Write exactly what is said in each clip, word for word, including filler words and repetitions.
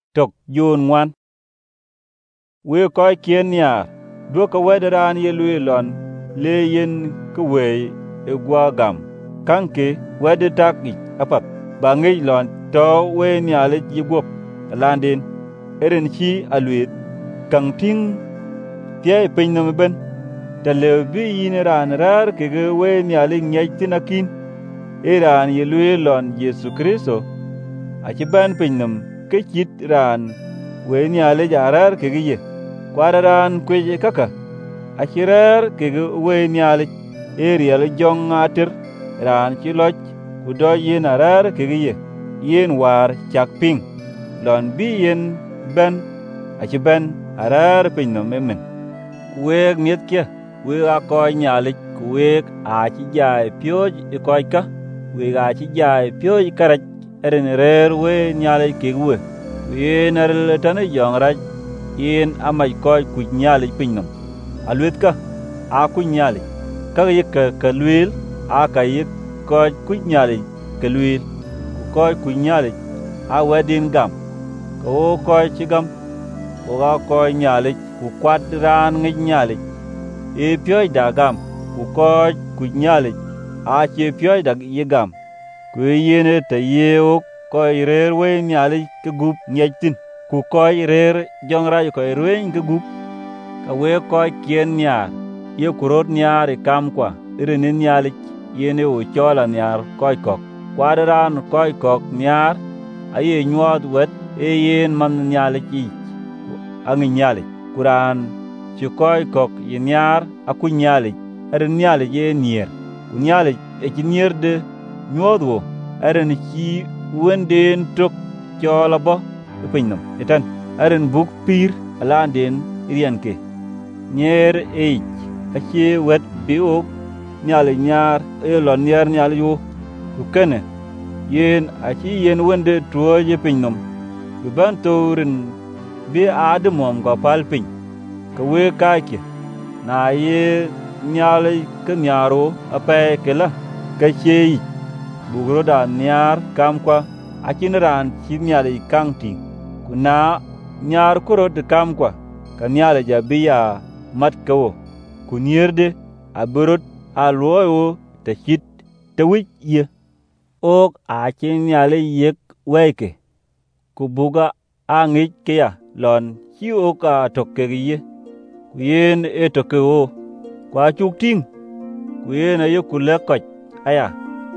tok yun ngwan. We koi kien niar, dua ka wederan ye lui lon, le yen ka wey e gwa gam. Kanke wede tak ik apat, ba ngej lon to we niale jigwop landin, eren chi aluit, kang ting tiay pinyam ben, ta le bi yin ran rar kege we niale nyej tinakin, eran ye lui lon Yesu Kristo, achi ban pinyam ke chit ran we niale jarar kege ye. Kwadaran kweje kaka, achirer kege we niale, erial jong atir, ran chiloj, kudo yen arar kege ye, yen war chak ping, lon bi yen ben, achi ben arar pinyam emen. Kuwek miet kia, we a koi niale, kuwek achi jai pioj e koi ka, we achi jai pioj karaj, eren rer we niale kege we, yen aril tane jong raj, yen amai koi kuj nyali pinyam. Aluet ka, a kuj nyali. Kaka yik ka ka luil, a ka yik koi kuj nyali ka luil. Koi kuj nyali, a wedin gam. Ka o koi chigam, o ga koi nyali, ku kwad ran ngij nyali. E pioj da gam, ku koi kuj nyali, a che pioj da ye gam. Ku yene ta ye o koi rer we nyali ka gup nyejtin. Ku koi rer jong raj koi rueny ke gup, ka we koi kien niar, ye kurot niar e kam kwa, irene nialik, yene u chola niar koi kok. Kwadaran koi kok niar, aye nyuat wet, e yen man nialik ich, angi nialik. Kuran, chi koi kok ye niar, aku nialik, eren nialik ye nier. Ku nialik, e chi nier de nyuat wo, eren chi wenden tok chola bo, pinyam etan aren buk pir alandin irian ke nyer eich ache wet biok nyale nyar e lon nyer nyale yu ukene yen achi yen wende tuoje pinyam biban torin bi ademom ko palpin ka we kake na ye nyale ke nyaro ape kela ka chei bugro da nyar kamkwa achin ran chi nyale kangting kuna nyar kuro de kam kwa ka nyale jabiya mat kawo ku nierde aburut alwoyo te chit te wich ye ok a chi nyale yek weke ku buga angich kya lon chi ok a toke ye ku yen e toke o kwa chuk ting ku yen ayo ku lekoch aya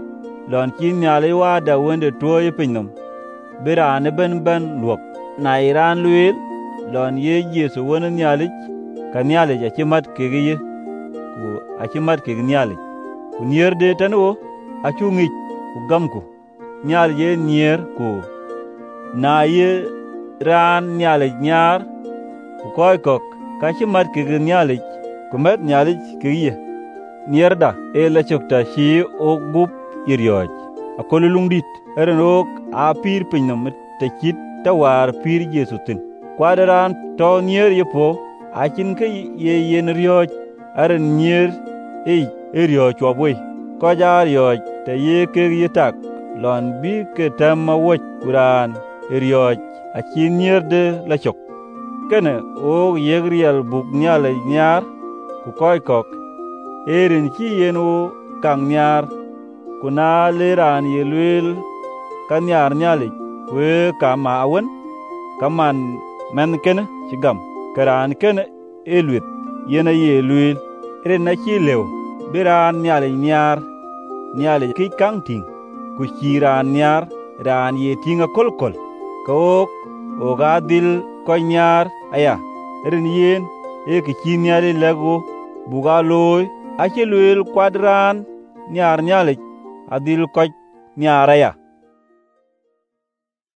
lon chi nyale wa da wende tuoye pinyam birane ben ben luok na iran luil lon ye Yesu wona nyalik ka nyalik achimat kege ye ku achimat kege nyalik ku nier de tanwo achungich ku gamku nyal ye nier ku na ye ran nyalik nyar ku koy kok ka chimat kege nyalik ku met nyalik kege ye nier da e la chokta chi o gup iryoj akolulungdit eren ok a pir pinyam te chit tawar pir Yesu tin. Kwadaran to nier ye po, achin ke ye yen rioj, aren nier ei e rioj wabwe. Koja rioj te ye ke ye tak, lon bi ke tamma woch kuran e rioj, achin nier de la chok. Kene o yeg riel buk nyale nyar, ku koi kok, erin chi yen o kang nyar, kuna leran ye luel ka nyar nyalik. We kama awen kaman men kene chigam karan kene eluit yena ye luil ere na chi lew biran nyale nyar nyale ki kangting ku chiran nyar ran ye tinga kolkol ka ok o gadil ko nyar aya eren yen e ki chi nyale lego buga loy ache luil kwadran nyar nyale adil ko nyar aya